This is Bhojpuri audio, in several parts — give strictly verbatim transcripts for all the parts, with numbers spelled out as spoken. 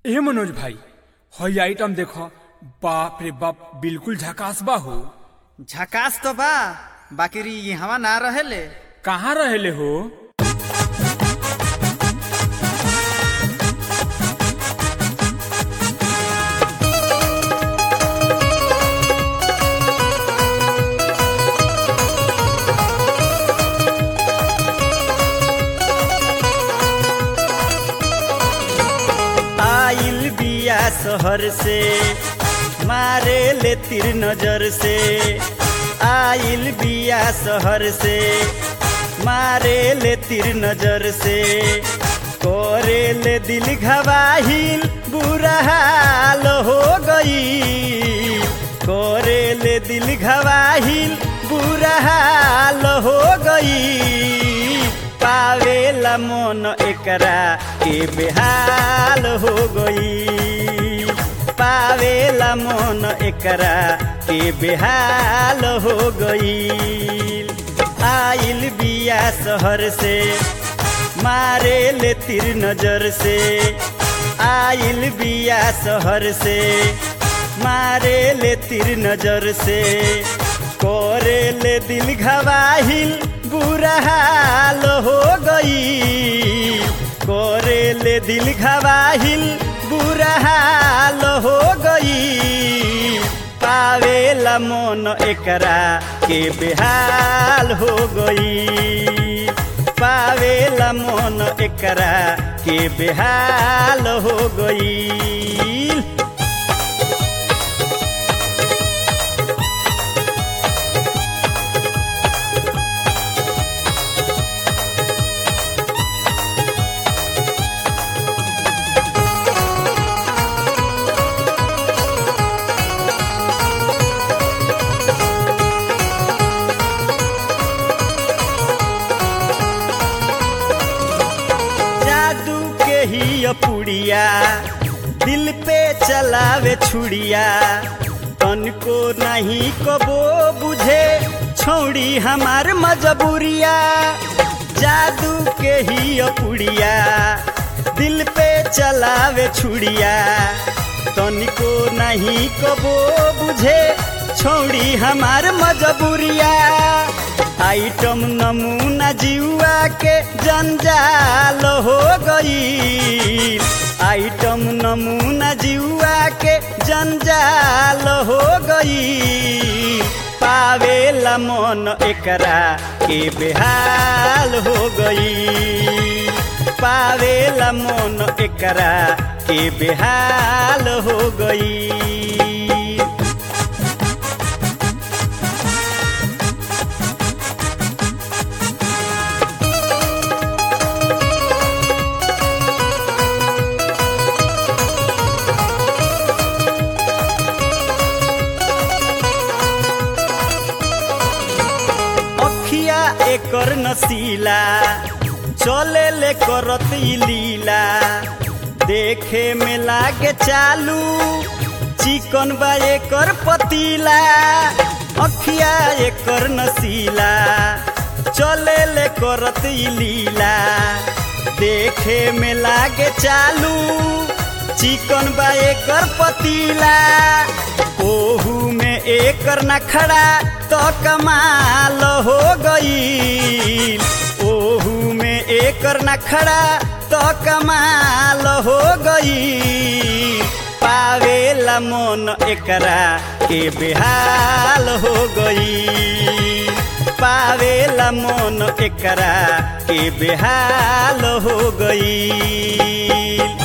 ए मनोज भाई हई आइटम देखो, बाप रे बाप, बिल्कुल झकास बा हो। झकास तो बा, बाकी यहाँ ना रहेले। कहाँ रहेले हो? आइल बिया शहर से मारे ले तीर नजर से, आइल बिया शहर से मारे ले तीर नजर से, करे ले दिल घबाहिल बुरा हाल हो गई, करे ले दिल घबाहिल बुरा हाल हो गई, पावेला मन एकरा के बेहाल हो गई, पावेला मन एकरा के बेहाल हो गई। आइल बिया शहर से मारे ले तीर नजर से, आइल बिया शहर से मारे ले तीर नजर से, करे ले दिल घबाहिल बुरा हाल हो गई, करे ले दिल घबाहिल बुरा हाल हो गई, पावेला मन एकरा के बेहाल हो गई, पावेला मन एकरा के बेहाल हो गई। ही पुड़िया दिल पे चलावे छुड़िया, तनको नहीं कबो बुझे छोड़ी हमार मजबूरिया, जादू के ही पुड़िया दिल पे चलावे छुड़िया, तनको नहीं कबो बुझे छोड़ी हमार मजबूरिया, आइटम नमूना जीवा के जंजाल हो गई, आइटम नमूना जीवा के जंजाल हो गई, पावेला मन एकरा के बेहाल हो गई, पावेला मन एकरा के बेहाल हो गई। एकर नसीला चले ले करत लीला, देखे में लागे चालू चिकन बा एकर पतीला, अखिया एकर नसीला चले ले करत लीला, देखे में लागे चालू चिकन बा एकर पतीला, ओहू में एकर नखड़ा तो कमाल हो गई, ओहू में एकर नखड़ा तो कमाल हो गई, पावेला मन एकरा के बेहाल हो गई, पावेला मन एकरा के बेहाल हो गई।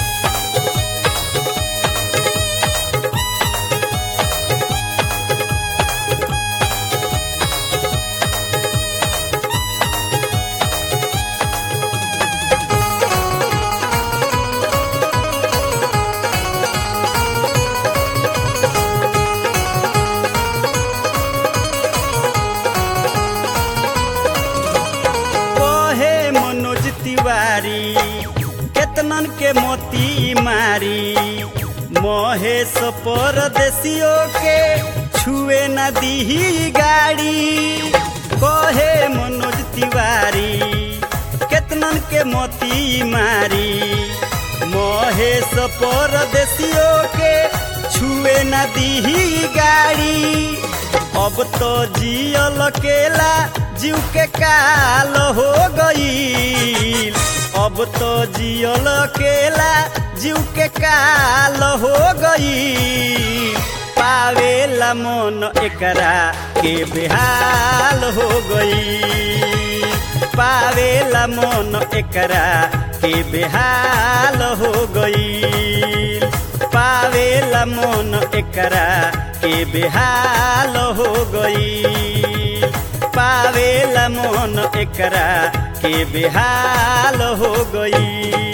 केतनन के मोती मारी, महेश परदेसियों के छुए न दी गाड़ी, कहे मनोज तिवारी केतनन के मोती मारी, महेश परदेसियों के छुए न दीही गाड़ी। अब तो जियल केला जीव के काल हो गई। अब तो जियल केला जीव के काल हो गई। पावेला मन एकरा के बेहाल हो गई। पावेला मन एकरा के बेहाल हो गई। पावेला मन एकरा के बेहाल हो गई। पावेला मन एकरा के बेहाल हो गई।